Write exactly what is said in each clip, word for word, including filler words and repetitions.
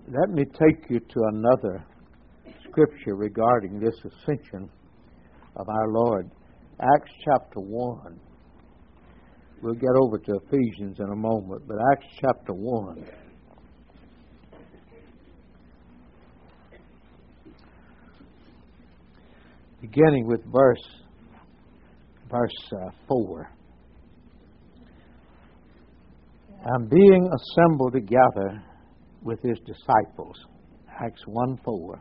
Let me take you to another scripture regarding this ascension of our Lord. Acts chapter one. We'll get over to Ephesians in a moment, but Acts chapter one. Beginning with verse verse uh, four. And being assembled together with his disciples, Acts one four,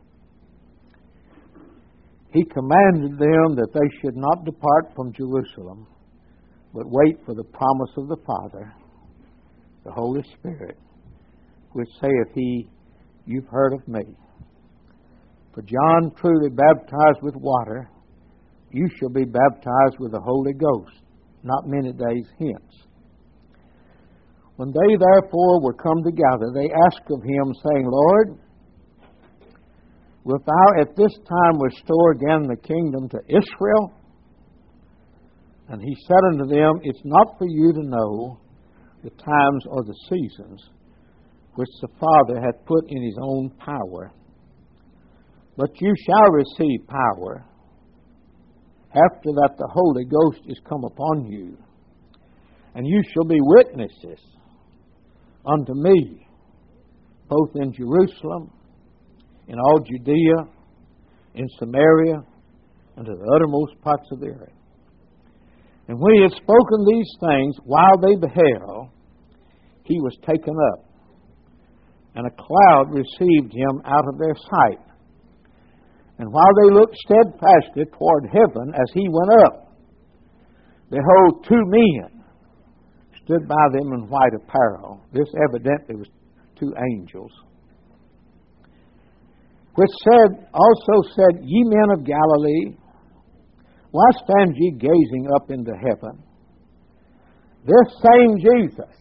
he commanded them that they should not depart from Jerusalem, but wait for the promise of the Father, the Holy Spirit, which saith he, you've heard of me. For John truly baptized with water, you shall be baptized with the Holy Ghost, not many days hence. When they therefore were come together, they asked of him, saying, Lord, wilt thou at this time restore again the kingdom to Israel? And he said unto them, it's not for you to know the times or the seasons which the Father hath put in his own power, but you shall receive power after that the Holy Ghost is come upon you, and you shall be witnesses unto me, both in Jerusalem, in all Judea, in Samaria, and to the uttermost parts of the earth. And when he had spoken these things, while they beheld, he was taken up, and a cloud received him out of their sight. And while they looked steadfastly toward heaven as he went up, behold, two men stood by them in white apparel. This evidently was two angels, which said, also said, ye men of Galilee, why stand ye gazing up into heaven? This same Jesus,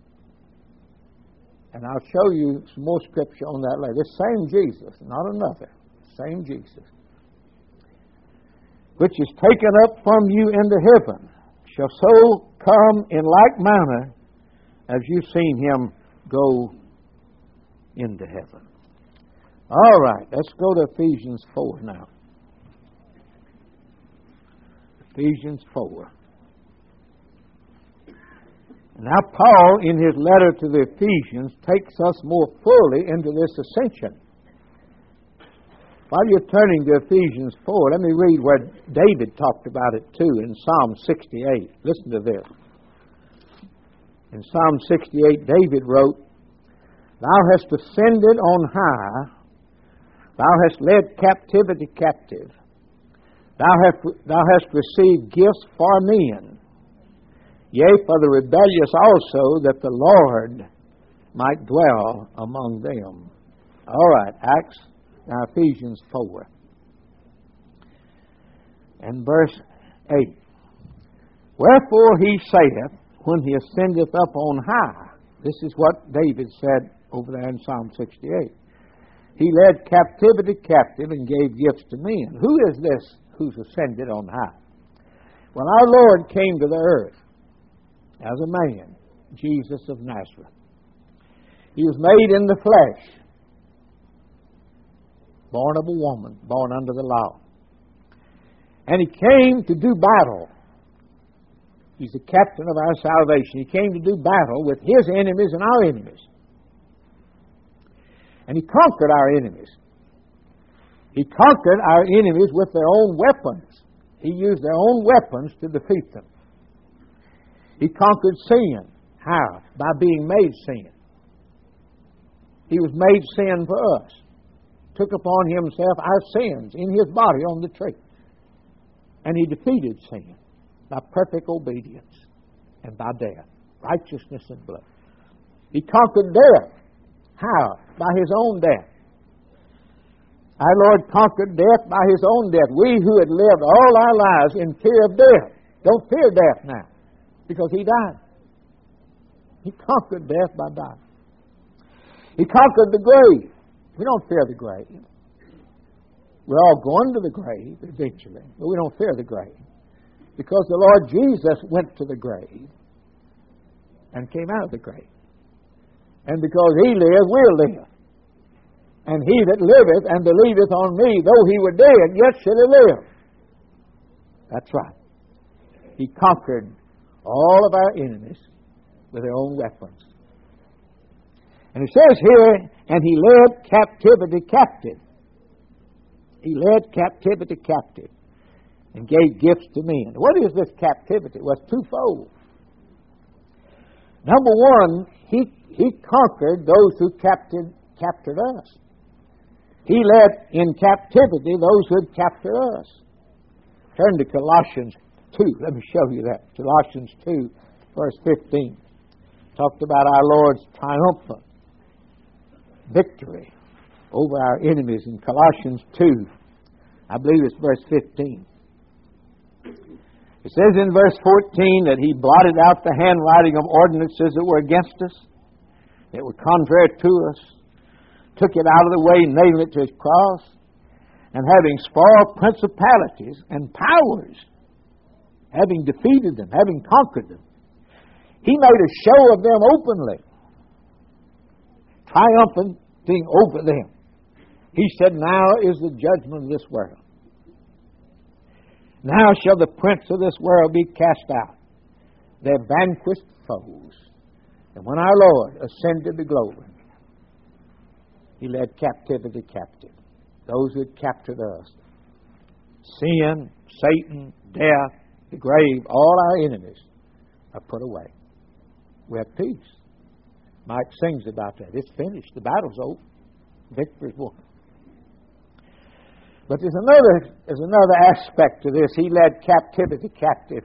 and I'll show you some more scripture on that later, this same Jesus, not another, same Jesus, which is taken up from you into heaven, shall so come in like manner as you've seen him go into heaven. All right, let's go to Ephesians four now. Ephesians four. Now Paul, in his letter to the Ephesians, takes us more fully into this ascension. While you're turning to Ephesians four, let me read where David talked about it too in Psalm sixty-eight. Listen to this. In Psalm sixty-eight, David wrote, Thou hast ascended on high, thou hast led captivity captive, thou hast, thou hast received gifts for men, yea, for the rebellious also, that the Lord might dwell among them. All right, Acts. Now, Ephesians four and verse eight. Wherefore he saith, when he ascendeth up on high. This is what David said over there in Psalm sixty-eight. He led captivity captive and gave gifts to men. Who is this who's ascended on high? Well, our Lord came to the earth as a man, Jesus of Nazareth. He was made in the flesh, born of a woman, born under the law. And he came to do battle. He's the captain of our salvation. He came to do battle with his enemies and our enemies. And he conquered our enemies. He conquered our enemies with their own weapons. He used their own weapons to defeat them. He conquered sin. How? By being made sin. He was made sin for us. Took upon himself our sins in his body on the tree. And he defeated sin by perfect obedience and by death, righteousness and blood. He conquered death. How? By his own death. Our Lord conquered death by his own death. We who had lived all our lives in fear of death don't fear death now because he died. He conquered death by dying. He conquered the grave. We don't fear the grave. We're all going to the grave eventually, but we don't fear the grave because the Lord Jesus went to the grave and came out of the grave. And because he lives, we'll live. And he that liveth and believeth on me, though he were dead, yet shall he live. That's right. He conquered all of our enemies with their own weapons. And it says here, and he led captivity captive. He led captivity captive and gave gifts to men. What is this captivity? Well, it's twofold. Number one, he, he conquered those who captured, captured us. He led in captivity those who had captured us. Turn to Colossians two. Let me show you that. Colossians two, verse fifteen. Talked about our Lord's triumphant victory over our enemies in Colossians two. I believe it's verse fifteen. It says in verse fourteen that he blotted out the handwriting of ordinances that were against us, that were contrary to us, took it out of the way, nailed it to his cross, and having spoiled principalities and powers, having defeated them, having conquered them, he made a show of them openly, triumphing over them. He said, now is the judgment of this world. Now shall the prince of this world be cast out, their vanquished foes. And when our Lord ascended to glory, he led captivity captive. Those who had captured us. Sin, Satan, death, the grave, all our enemies are put away. We have peace. Mike sings about that. It's finished. The battle's over. Victory's won. But there's another, there's another aspect to this. He led captivity captive.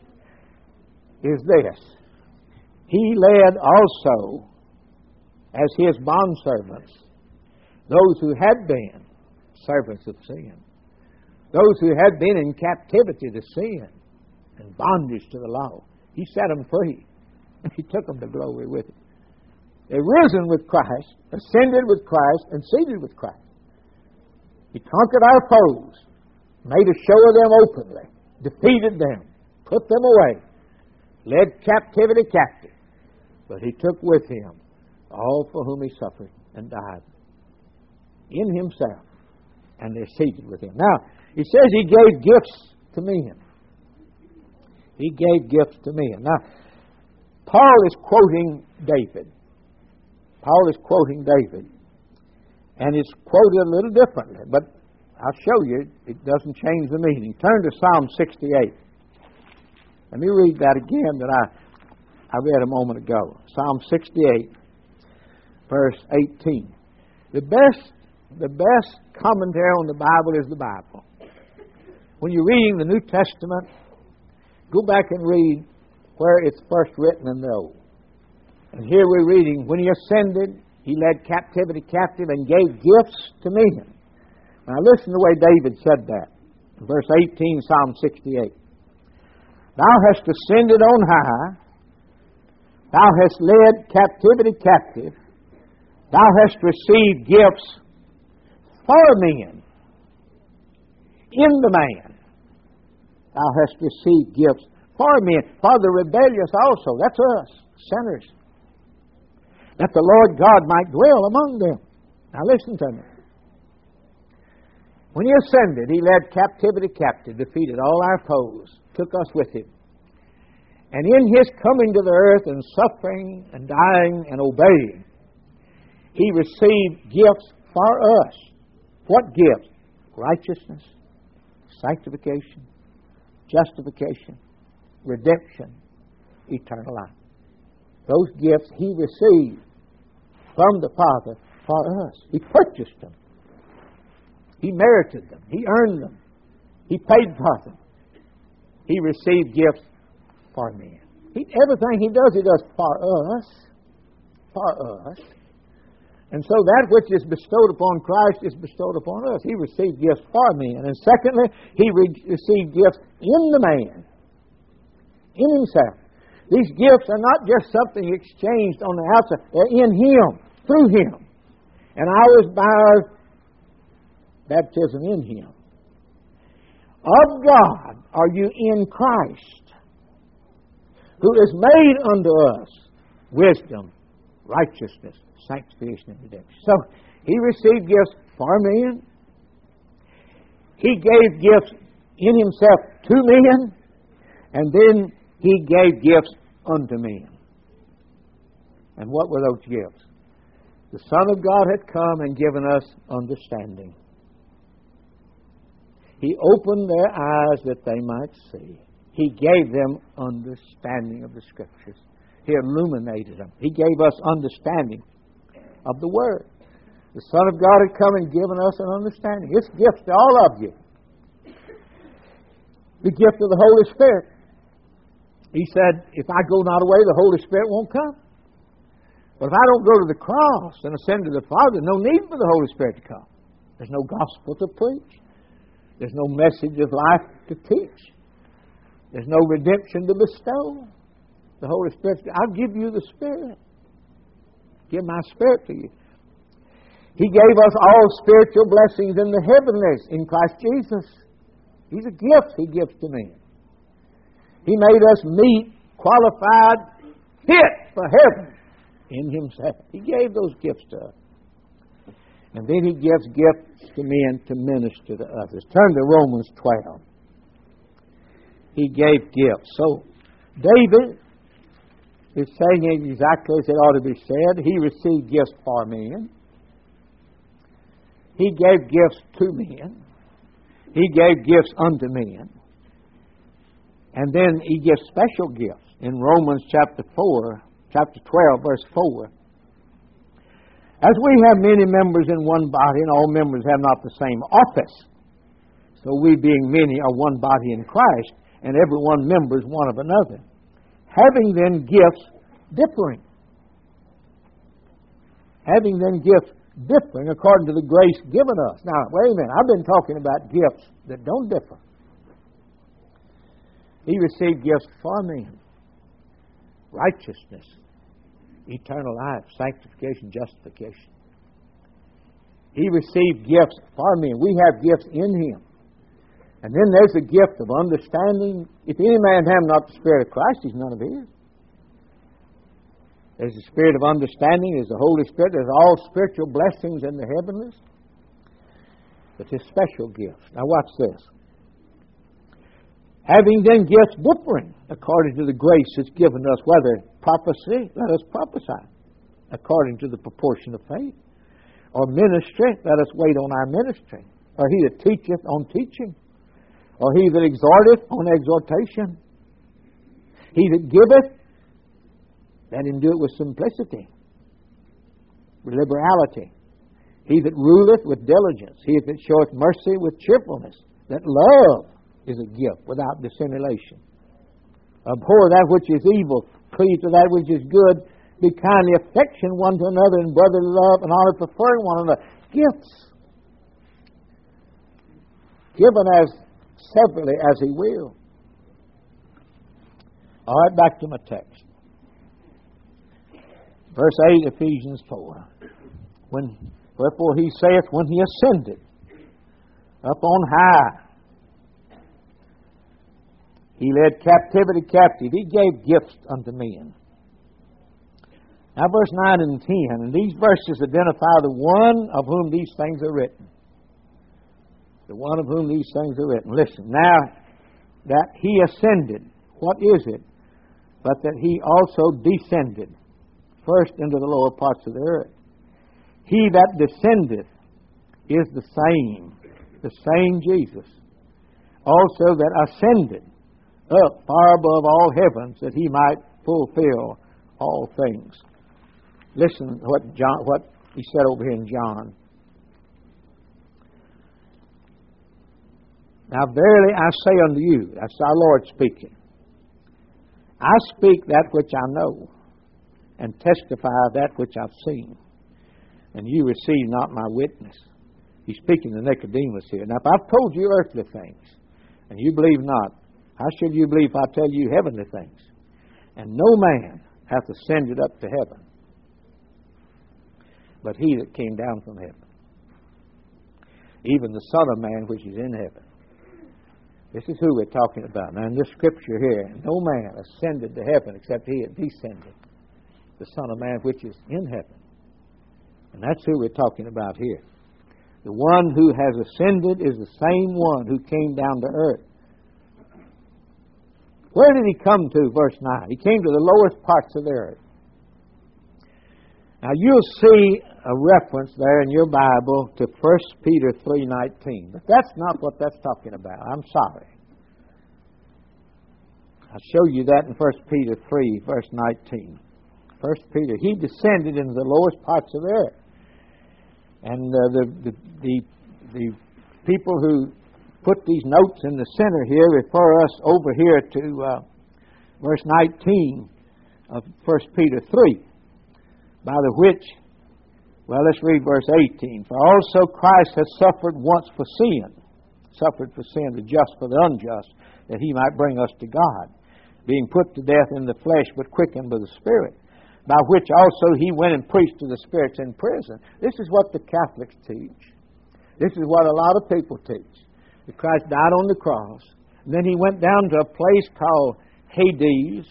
Is this. He led also, as his bondservants, those who had been servants of sin. Those who had been in captivity to sin and bondage to the law. He set them free. He took them to glory with him. They risen with Christ, ascended with Christ, and seated with Christ. He conquered our foes, made a show of them openly, defeated them, put them away, led captivity captive. But he took with him all for whom he suffered and died in himself, and they're seated with him. Now, he says he gave gifts to men. He gave gifts to men. Now, Paul is quoting David. Paul is quoting David. And it's quoted a little differently, but I'll show you it doesn't change the meaning. Turn to Psalm sixty-eight. Let me read that again that I, I read a moment ago. Psalm sixty-eight, verse eighteen. The best, the best commentary on the Bible is the Bible. When you're reading the New Testament, go back and read where it's first written in the Old. And here we're reading, when he ascended, he led captivity captive and gave gifts to men. Now listen to the way David said that. In verse eighteen, Psalm sixty-eight. Thou hast ascended on high. Thou hast led captivity captive. Thou hast received gifts for men. In the man. Thou hast received gifts for men. For the rebellious also. That's us, sinners. That the Lord God might dwell among them. Now listen to me. When he ascended, he led captivity captive, defeated all our foes, took us with him. And in his coming to the earth and suffering and dying and obeying, he received gifts for us. What gifts? Righteousness, sanctification, justification, redemption, eternal life. Those gifts he received from the Father for us. He purchased them. He merited them. He earned them. He paid for them. He received gifts for men. He, everything he does, he does for us. For us. And so that which is bestowed upon Christ is bestowed upon us. He received gifts for men. And secondly, he re- received gifts in the man. In himself. These gifts are not just something exchanged on the outside. They're in him, through him. And ours by our baptism in him. Of God are you in Christ, who is made unto us wisdom, righteousness, Sanctification and redemption. So, He received gifts for men. He gave gifts in Himself to men. And then He gave gifts unto men. And what were those gifts? The Son of God had come and given us understanding. He opened their eyes that they might see. He gave them understanding of the Scriptures. He illuminated them. He gave us understanding of the Word. The Son of God had come and given us an understanding. It's a gift to all of you. The gift of the Holy Spirit. He said, if I go not away, the Holy Spirit won't come. But if I don't go to the cross and ascend to the Father, no need for the Holy Spirit to come. There's no gospel to preach. There's no message of life to teach. There's no redemption to bestow. The Holy Spirit, I'll give you the Spirit. Give my Spirit to you. He gave us all spiritual blessings in the heavenlies in Christ Jesus. These are gifts He gives to men. He made us meet, qualified, fit for heaven in Himself. He gave those gifts to us. And then He gives gifts to men to minister to others. Turn to Romans twelve. He gave gifts. So, David is saying it exactly as it ought to be said. He received gifts for men. He gave gifts to men. He gave gifts unto men. And then He gives special gifts. In Romans chapter four, chapter twelve, verse four. As we have many members in one body, and all members have not the same office, so we being many are one body in Christ, and every one members one of another. Having then gifts differing. Having then gifts differing according to the grace given us. Now, wait a minute. I've been talking about gifts that don't differ. He received gifts for men. Righteousness, eternal life, sanctification, justification. He received gifts for men. We have gifts in Him. And then there's the gift of understanding. If any man have not the Spirit of Christ, he's none of His. There's the Spirit of understanding. There's the Holy Spirit. There's all spiritual blessings in the heavenlies. But His special gifts. Now watch this. Having then gifts differing according to the grace that's given us, whether prophecy, let us prophesy according to the proportion of faith, or ministry, let us wait on our ministry, or he that teacheth on teaching, or he that exhorteth on exhortation. He that giveth, let him do it with simplicity, with liberality. He that ruleth with diligence, he that showeth mercy with cheerfulness. That love is a gift without dissimulation. Abhor that which is evil, cleave to that which is good, be kindly affection one to another in brotherly love and honor, preferring one another. Gifts given as severally as He will. All right, back to my text. Verse eight, Ephesians four. When, wherefore He saith, when He ascended up on high, He led captivity captive. He gave gifts unto men. Now verse nine and ten, and these verses identify the one of whom these things are written. The one of whom these things are written. Listen, now that He ascended, what is it? But that He also descended first into the lower parts of the earth. He that descendeth is the same, the same Jesus. Also that ascended up far above all heavens, that He might fulfill all things. Listen what John, what He said over here in John. Now verily I say unto you, that's our Lord speaking, I speak that which I know, and testify of that which I've seen, and you receive not my witness. He's speaking to Nicodemus here. Now if I've told you earthly things, and you believe not, how should you believe if I tell you heavenly things? And no man hath ascended up to heaven, but He that came down from heaven, even the Son of Man which is in heaven. This is who we're talking about. Now in this scripture here, no man ascended to heaven except He that descended, the Son of Man which is in heaven. And that's who we're talking about here. The one who has ascended is the same one who came down to earth. Where did he come to, verse nine? He came to the lowest parts of the earth. Now you'll see a reference there in your Bible to First Peter three nineteen. But that's not what that's talking about. I'm sorry. I'll show you that in First Peter three, verse nineteen. First Peter, he descended into the lowest parts of the earth. And uh, the, the, the, the people who put these notes in the center here refer us over here to uh, verse nineteen of First Peter three. By the which, well, let's read verse eighteen. For also Christ has suffered once for sin, suffered for sin, the just for the unjust, that he might bring us to God, being put to death in the flesh, but quickened by the Spirit, by which also he went and preached to the spirits in prison. This is what the Catholics teach. This is what a lot of people teach. That Christ died on the cross, and then he went down to a place called Hades,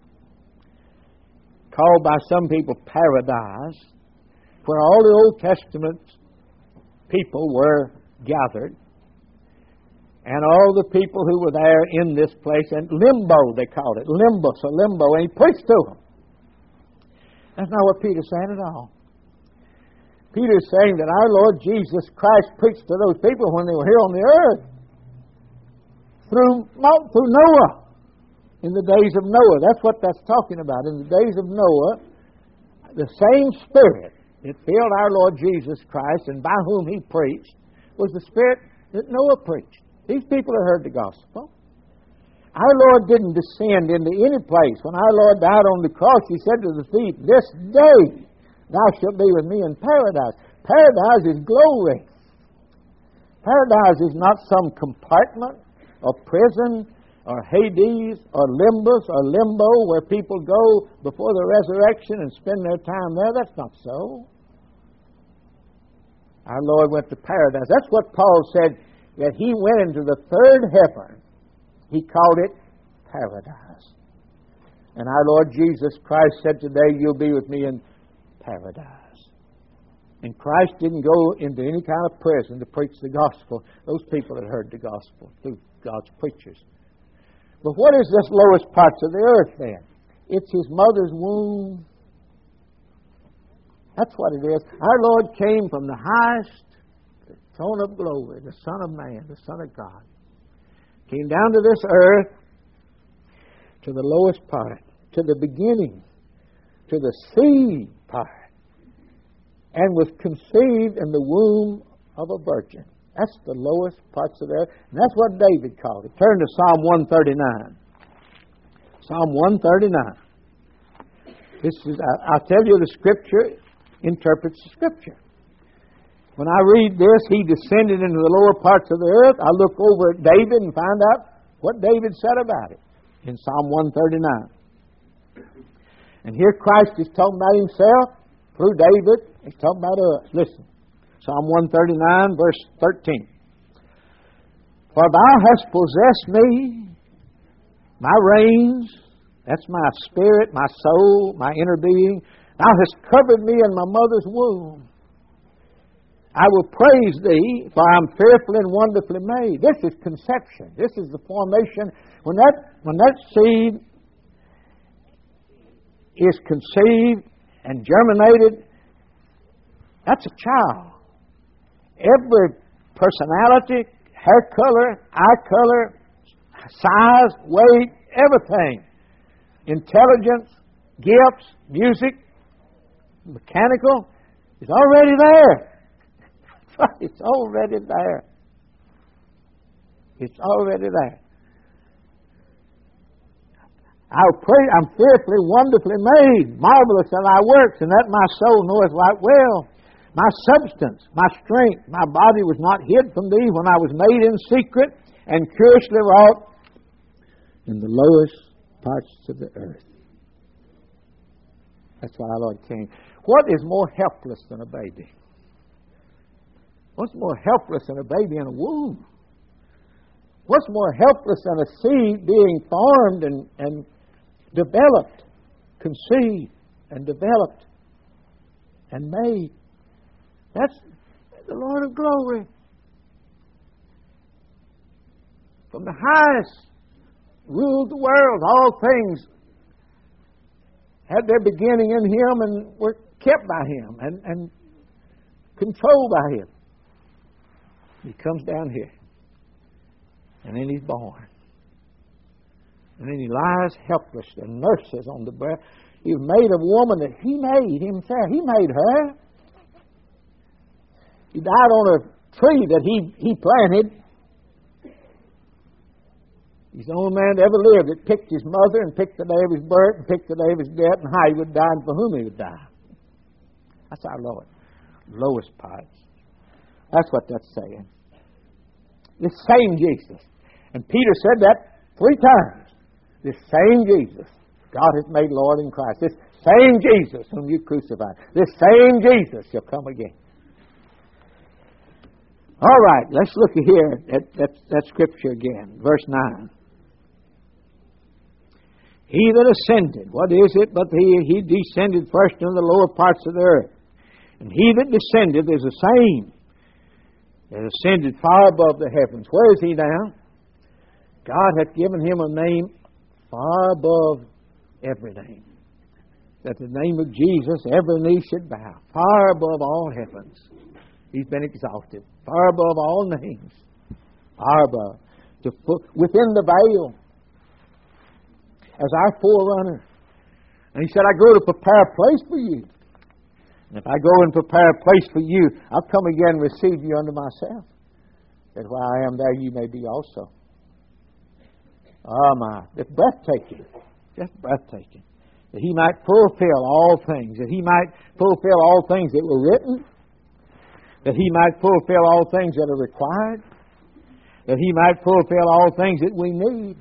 called by some people Paradise, where all the Old Testament people were gathered, and all the people who were there in this place, and limbo they called it, limbo, so limbo, and he preached to them. That's not what Peter's saying at all. Peter's saying that our Lord Jesus Christ preached to those people when they were here on the earth through, through Noah. In the days of Noah. That's what that's talking about. In the days of Noah, the same Spirit that filled our Lord Jesus Christ and by whom he preached was the Spirit that Noah preached. These people had heard the gospel. Our Lord didn't descend into any place. When our Lord died on the cross, he said to the thief, "This day thou shalt be with me in paradise." Paradise is glory. Paradise is not some compartment or prison or Hades, or Limbus, or Limbo, where people go before the resurrection and spend their time there. That's not so. Our Lord went to paradise. That's what Paul said, that he went into the third heaven. He called it paradise. And our Lord Jesus Christ said, "Today you'll be with me in paradise." And Christ didn't go into any kind of prison to preach the gospel. Those people had heard the gospel through God's preachers. But what is this lowest parts of the earth then? It's his mother's womb. That's what it is. Our Lord came from the highest, the throne of glory, the Son of Man, the Son of God. Came down to this earth, to the lowest part, to the beginning, to the seed part, and was conceived in the womb of a virgin. That's the lowest parts of the earth. And that's what David called it. Turn to Psalm one thirty-nine. Psalm one thirty-nine. This is, I, I'll tell you, the Scripture interprets the Scripture. When I read this, he descended into the lower parts of the earth. I look over at David and find out what David said about it in Psalm one thirty-nine. And here Christ is talking about himself through David. He's talking about us. Listen. Psalm one thirty-nine, verse thirteen. For thou hast possessed me, my reins, that's my spirit, my soul, my inner being. Thou hast covered me in my mother's womb. I will praise thee, for I am fearfully and wonderfully made. This is conception. This is the formation. When that, when that seed is conceived and germinated, that's a child. Every personality, hair color, eye color, size, weight, everything, intelligence, gifts, music, mechanical, is already there. It's already there. It's already there. I'll pray, I'm fearfully, wonderfully made, marvelous are thy works, and that my soul knoweth right well. My substance, my strength, my body was not hid from thee when I was made in secret and curiously wrought in the lowest parts of the earth. That's why our Lord came. What is more helpless than a baby? What's more helpless than a baby in a womb? What's more helpless than a seed being formed and, and developed, conceived and developed and made? That's the Lord of glory. From the highest ruled the world. All things had their beginning in Him and were kept by Him and, and controlled by Him. He comes down here. And then He's born. And then He lies helpless and nurses on the breast. He was made of a woman that He made Himself. He made her. He died on a tree that He, he planted. He's the only man that ever lived that picked his mother and picked the day of his birth and picked the day of his death and how he would die and for whom he would die. That's our Lord. Lowest parts. That's what that's saying. This same Jesus. And Peter said that three times. This same Jesus God has made Lord in Christ. This same Jesus whom you crucified. This same Jesus shall come again. All right, let's look here at that, that scripture again. Verse nine. He that ascended, what is it but he, he descended first into the lower parts of the earth. And he that descended is the same that ascended far above the heavens. Where is he now? God hath given him a name far above every name. That the name of Jesus every knee should bow. Far above all heavens. He's been exalted. Far above all names. Far above. To put within the veil. As our forerunner. And He said, I go to prepare a place for you. And if I go and prepare a place for you, I'll come again and receive you unto myself. That where I am there you may be also. Oh my, it's breathtaking. Just breathtaking. That He might fulfill all things. That He might fulfill all things that were written. That He might fulfill all things that are required. That He might fulfill all things that we need.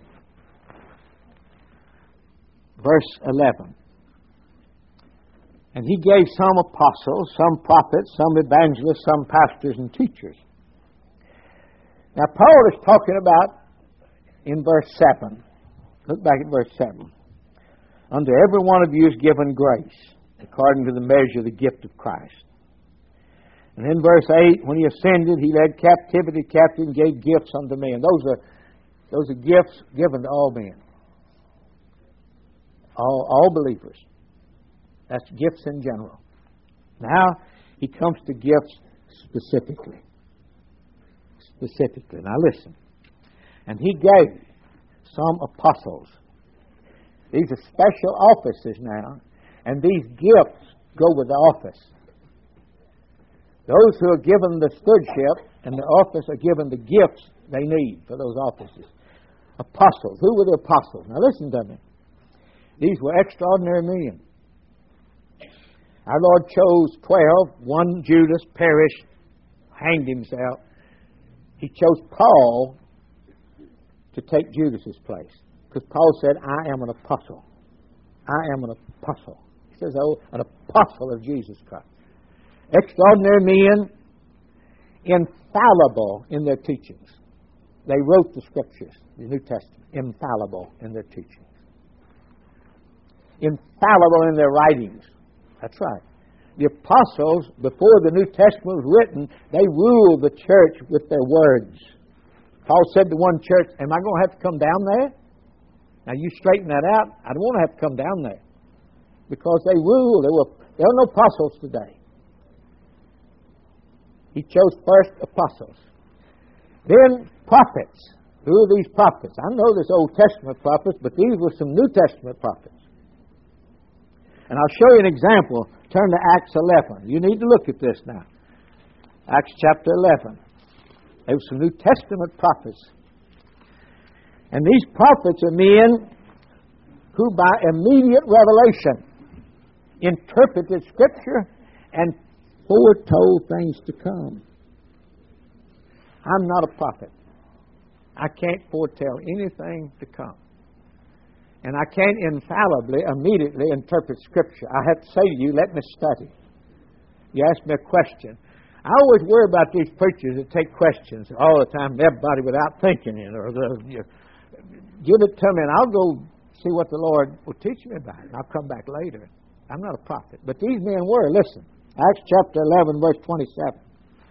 Verse eleven. And He gave some apostles, some prophets, some evangelists, some pastors and teachers. Now Paul is talking about in verse seven. Look back at verse seven. Unto every one of you is given grace, according to the measure of the gift of Christ. And in verse eight, when He ascended, He led captivity captive and gave gifts unto men. Those are those are gifts given to all men. All, all believers. That's gifts in general. Now, He comes to gifts specifically. Specifically. Now listen. And He gave some apostles. These are special offices now. And these gifts go with the office. Those who are given the stewardship and the office are given the gifts they need for those offices. Apostles. Who were the apostles? Now listen to me. These were extraordinary men. Our Lord chose twelve. One, Judas, perished, hanged himself. He chose Paul to take Judas's place. Because Paul said, I am an apostle. I am an apostle. He says, oh, an apostle of Jesus Christ. Extraordinary men, infallible in their teachings. They wrote the Scriptures, the New Testament, infallible in their teachings. Infallible in their writings. That's right. The apostles, before the New Testament was written, they ruled the church with their words. Paul said to one church, am I going to have to come down there? Now you straighten that out. I don't want to have to come down there. Because they ruled. There were, there are no apostles today. He chose first apostles. Then prophets. Who are these prophets? I know there's Old Testament prophets, but these were some New Testament prophets. And I'll show you an example. Turn to Acts eleven. You need to look at this now. Acts chapter eleven. There were some New Testament prophets. And these prophets are men who by immediate revelation interpreted Scripture and foretold things to come. I'm not a prophet. I can't foretell anything to come. And I can't infallibly, immediately interpret Scripture. I have to say to you, let me study. You ask me a question. I always worry about these preachers that take questions all the time, everybody without thinking it. Or the, you, give it to me and I'll go see what the Lord will teach me about it. And I'll come back later. I'm not a prophet. But these men were. Listen. Acts chapter eleven, verse twenty-seven.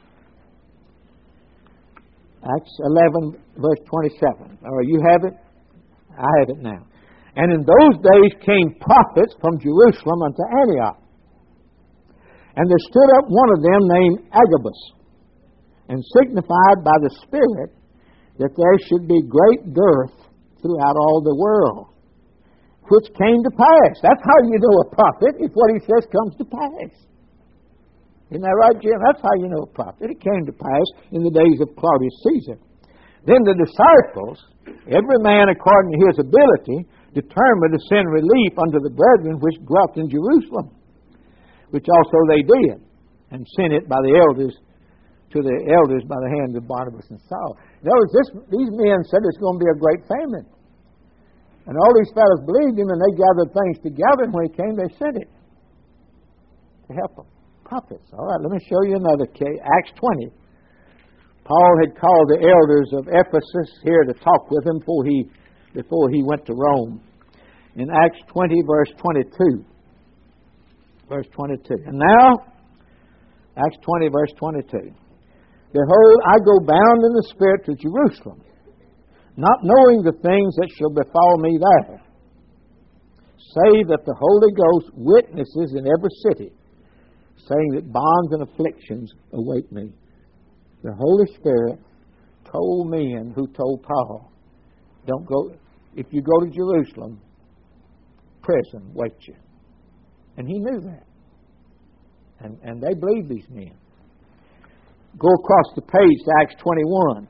Acts eleven, verse twenty-seven. Or you have it? I have it now. And in those days came prophets from Jerusalem unto Antioch. And there stood up one of them named Agabus, and signified by the Spirit that there should be great dearth throughout all the world, which came to pass. That's how you know a prophet, if what he says comes to pass. Isn't that right, Jim? That's how you know a prophet. It came to pass in the days of Claudius Caesar. Then the disciples, every man according to his ability, determined to send relief unto the brethren which dwelt in Jerusalem, which also they did, and sent it by the elders to the elders by the hand of Barnabas and Saul. In other words, this, these men said it's going to be a great famine. And all these fellows believed him, and they gathered things together, and when he came, they sent it to help them. Prophets. All right, let me show you another case. Acts twenty. Paul had called the elders of Ephesus here to talk with him before he, before he went to Rome. In Acts twenty, verse twenty-two. Verse twenty-two. And now, Acts twenty, verse twenty-two. Behold, I go bound in the Spirit to Jerusalem, not knowing the things that shall befall me there, save that the Holy Ghost witnesses in every city, saying that bonds and afflictions await me. The Holy Spirit told men who told Paul, don't go, if you go to Jerusalem, prison waits you. And he knew that. And, and they believed these men. Go across the page to Acts twenty-one.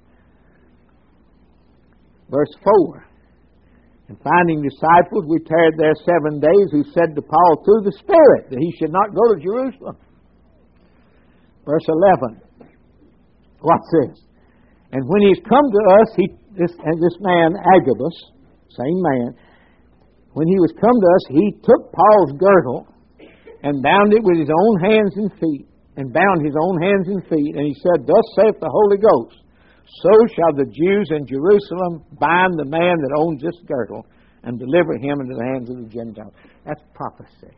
Verse four. And finding disciples, we tarried there seven days, who said to Paul through the Spirit that he should not go to Jerusalem. Verse eleven. What's this? And when he's come to us, he this and this man Agabus, same man, when he was come to us, he took Paul's girdle and bound it with his own hands and feet, and bound his own hands and feet, and he said, thus saith the Holy Ghost, so shall the Jews in Jerusalem bind the man that owns this girdle and deliver him into the hands of the Gentiles. That's prophecy.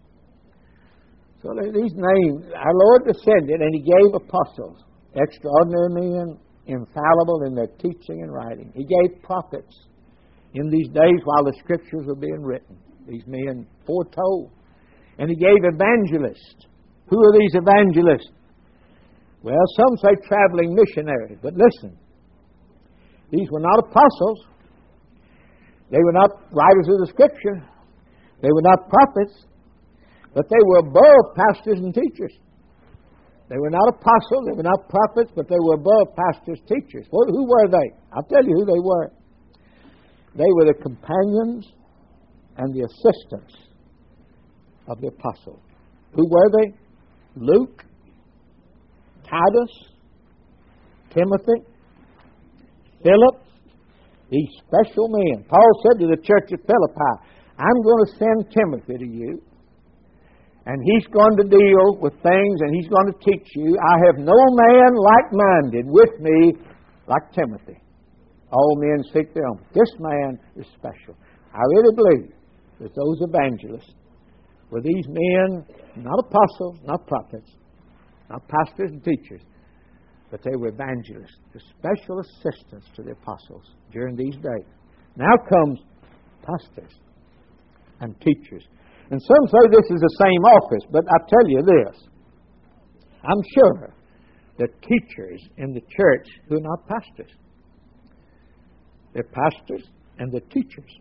So these names, our Lord descended and he gave apostles, extraordinary men, infallible in their teaching and writing. He gave prophets in these days while the Scriptures were being written. These men foretold. And he gave evangelists. Who are these evangelists? Well, some say traveling missionaries. But listen, these were not apostles. They were not writers of the Scripture. They were not prophets. But they were above pastors and teachers. They were not apostles. They were not prophets. But they were above pastors, teachers. Well, who were they? I'll tell you who they were. They were the companions and the assistants of the apostles. Who were they? Luke, Titus, Timothy, Philip, these special men. Paul said to the church at Philippi, I'm going to send Timothy to you, and he's going to deal with things, and he's going to teach you. I have no man like-minded with me like Timothy. All men seek their own. This man is special. I really believe that those evangelists were these men, not apostles, not prophets, not pastors and teachers, but they were evangelists, the special assistants to the apostles during these days. Now comes pastors and teachers. And some say this is the same office, but I tell you this. I'm sure that teachers in the church who are not pastors, they're pastors and they're teachers.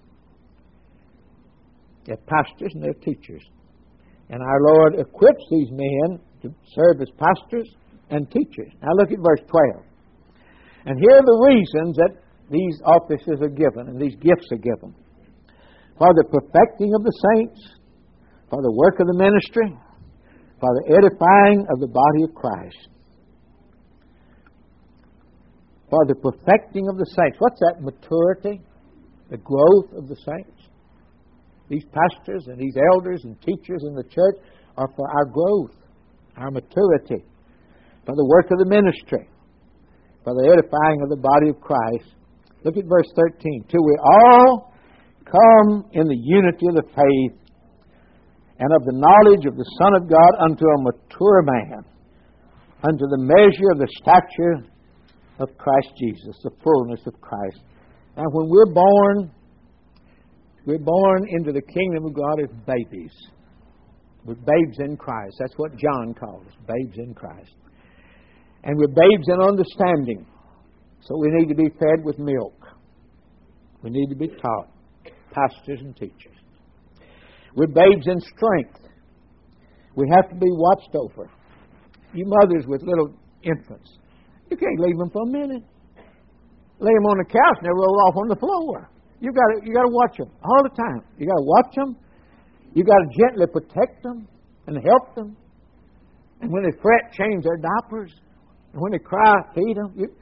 They're pastors and they're teachers. And our Lord equips these men to serve as pastors and teachers. Now look at verse twelve. And here are the reasons that these offices are given and these gifts are given. For the perfecting of the saints, for the work of the ministry, for the edifying of the body of Christ. For the perfecting of the saints. What's that? Maturity, the growth of the saints. These pastors and these elders and teachers in the church are for our growth, our maturity, for the work of the ministry, for the edifying of the body of Christ. Look at verse thirteen. Till we all come in the unity of the faith and of the knowledge of the Son of God unto a mature man, unto the measure of the stature of Christ Jesus, the fullness of Christ. And when we're born, we're born into the kingdom of God as babies. We're babes in Christ. That's what John calls us, babes in Christ. And we're babes in understanding. So we need to be fed with milk. We need to be taught, pastors and teachers. We're babes in strength. We have to be watched over. You mothers with little infants, you can't leave them for a minute. Lay them on the couch and they roll off on the floor. You got to you got to watch them all the time. You got to watch them. You got to gently protect them and help them. And when they fret, change their diapers. And when they cry, feed them. You...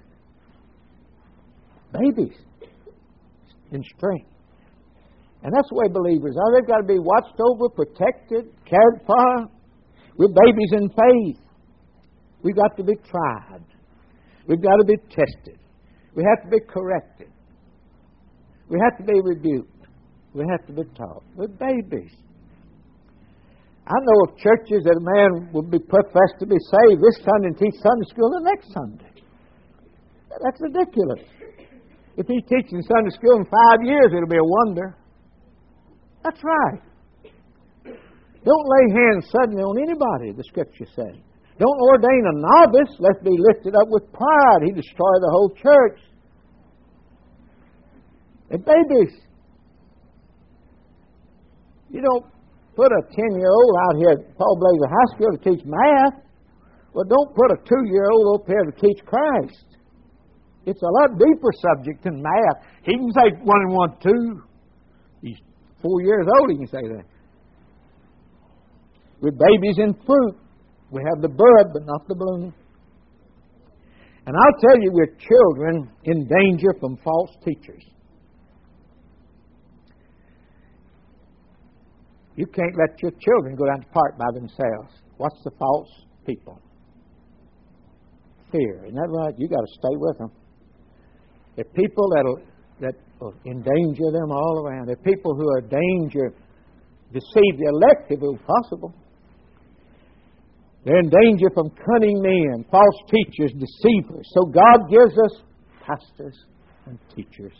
Babies in strength. And that's the way believers are. They've got to be watched over, protected, cared for. We're babies in faith. We've got to be tried. We've got to be tested. We have to be corrected. We have to be rebuked. We have to be taught. We're babies. I know of churches that a man will be professed to be saved this Sunday and teach Sunday school the next Sunday. That's ridiculous. If he's teaching Sunday school in five years, it'll be a wonder. That's right. Don't lay hands suddenly on anybody, the Scripture says. Don't ordain a novice, lest be lifted up with pride. He destroy the whole church. They're babies. You don't put a ten-year-old out here at Paul Blazer High School to teach math. Well, don't put a two-year-old up here to teach Christ. It's a lot deeper subject than math. He can say one and one, two. He's four years old, he can say that. We're babies in fruit. We have the bud, but not the bloom. And I'll tell you, we're children in danger from false teachers. You can't let your children go down to the park by themselves. What's the false people? Fear. Isn't that right? You got to stay with them. There are people that'll, that will endanger them all around. There are people who are danger, deceive the elect if it's possible. They're in danger from cunning men, false teachers, deceivers. So God gives us pastors and teachers.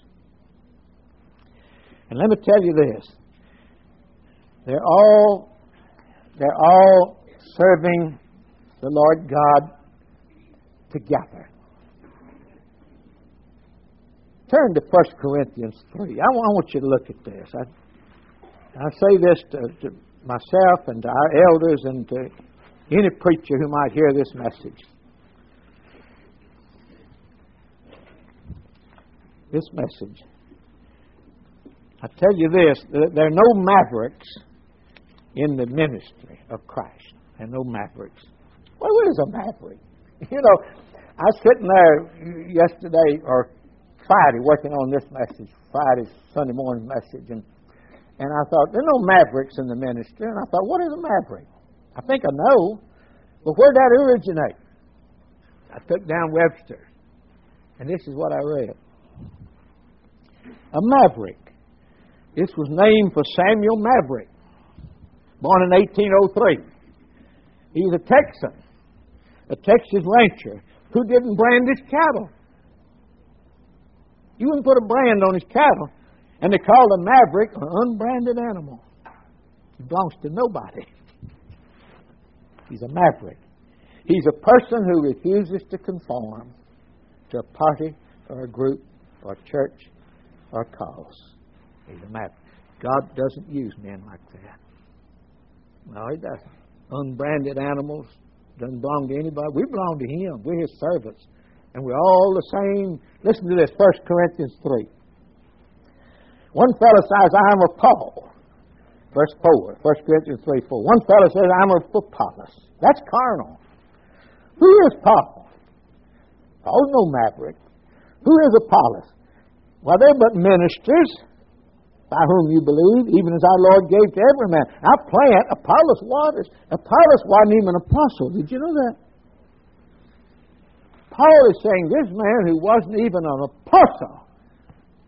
And let me tell you this. They're all, they're all serving the Lord God together. Turn to First Corinthians three. I want you to look at this. I, I say this to, to myself and to our elders and to any preacher who might hear this message. This message. I tell you this, there are no mavericks in the ministry of Christ. There are no mavericks. Well, what is a maverick? You know, I was sitting there yesterday or Friday working on this message, Friday's Sunday morning message, and, and I thought, there are no mavericks in the ministry. And I thought, what is a maverick? I think I know, but where did that originate? I took down Webster, and this is what I read. A maverick. This was named for Samuel Maverick, born in eighteen oh three. He was a Texan, a Texas rancher who didn't brand his cattle. You wouldn't put a brand on his cattle, and they called a maverick an unbranded animal. He belongs to nobody. He's a maverick. He's a person who refuses to conform to a party or a group or a church or a cause. He's a maverick. God doesn't use men like that. No, He doesn't. Unbranded animals doesn't belong to anybody. We belong to Him. We're His servants. And we're all the same. Listen to this, First Corinthians three. One fellow says, I'm of Paul. Verse four, First Corinthians three, four. One fellow says, I'm of Apollos. That's carnal. Who is Paul? Paul's no maverick. Who is Apollos? Well, they're but ministers by whom you believe, even as our Lord gave to every man. I plant, Apollos waters. Apollos wasn't even an apostle. Did you know that? Paul is saying this man who wasn't even an apostle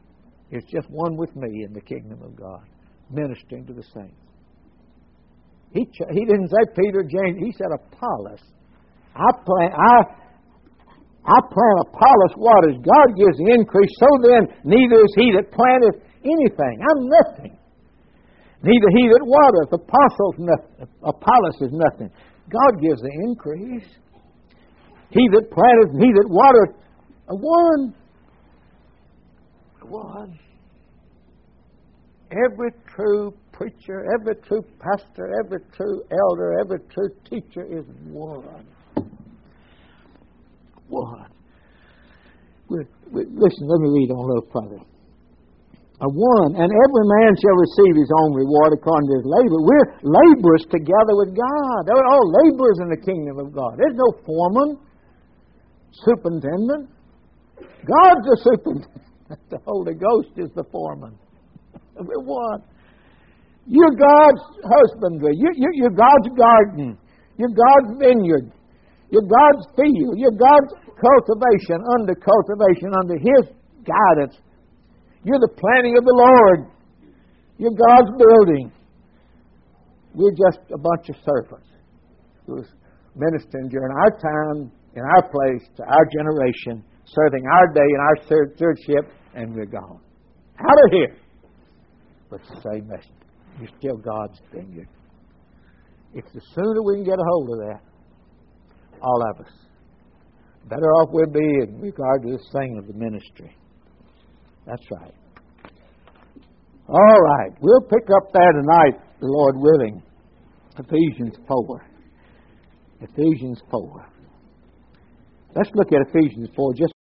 is just one with me in the kingdom of God, ministering to the saints. He he didn't say Peter, James. He said Apollos. I plant I I plant Apollos waters. God gives the increase. So then, neither is he that planteth anything. I'm nothing. Neither he that watereth. Apostles nothing. Apollos is nothing. God gives the increase. He that planteth, he that watereth, a one. A one. Every true preacher, every true pastor, every true elder, every true teacher is one. One. We, we, listen, let me read on a little further. A one, and every man shall receive his own reward according to his labor. We're laborers together with God. They're all laborers in the kingdom of God. There's no foreman, superintendent. God's the superintendent. The Holy Ghost is the foreman. We're one. You're God's husbandry. You, you, you're God's garden. You're God's vineyard. You're God's field. You're God's cultivation, under cultivation, under His guidance. You're the planting of the Lord. You're God's building. We're just a bunch of servants who's ministering during our time, in our place, to our generation, serving our day and our stewardship, and we're gone. Out of here. But the same message. You're still God's vineyard. If the sooner we can get a hold of that, all of us, better off we'll be in regard to this thing of the ministry. That's right. All right. We'll pick up there tonight, the Lord willing. Ephesians four. Ephesians four. Let's look at Ephesians four just